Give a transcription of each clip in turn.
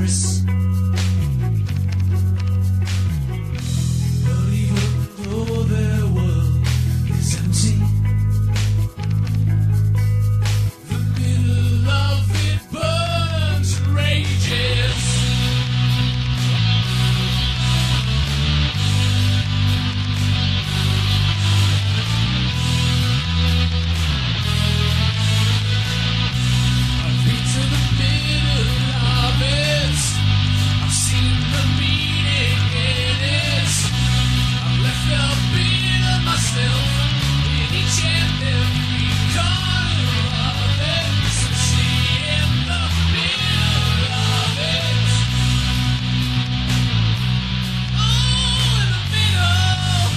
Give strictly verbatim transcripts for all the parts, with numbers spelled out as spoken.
Paris. But even though their world is empty, the middle of it burns and rages. I've been to the middle of it. I've seen the meaning in it. I've left a bit of myself in each and every corner of it. So see in the middle of it. Oh, in the middle.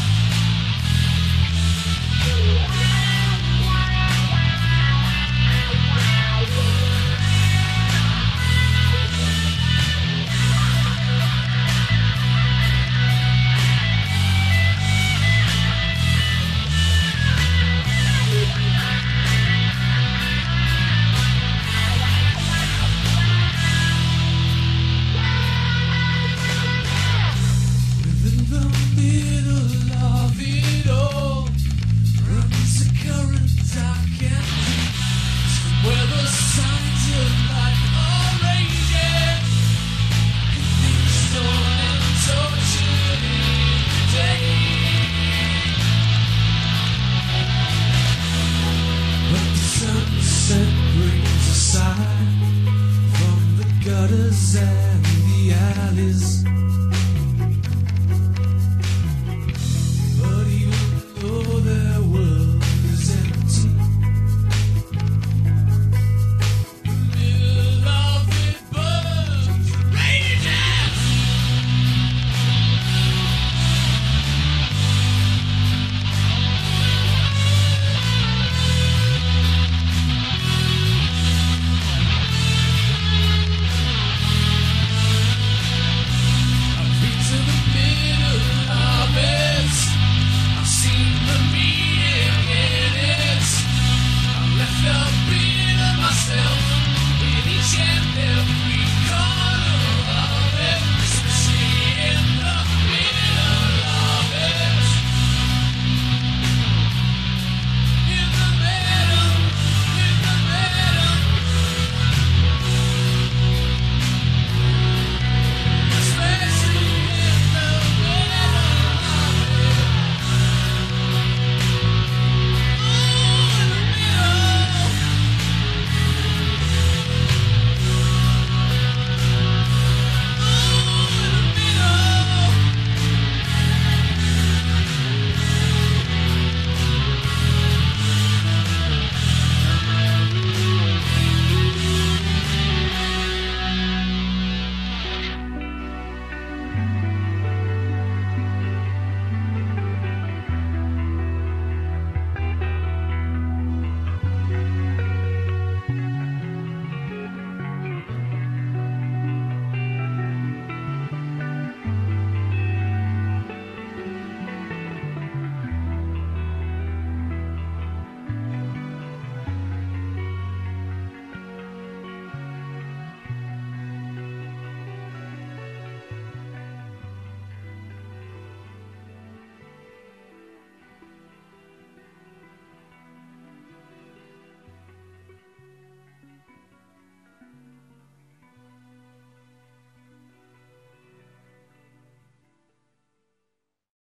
Within the middle of it all runs a current dark and deep, where the signs of life are raging. Things torn and tortured in day. But the sunset brings a sign from the gutters and the alleys.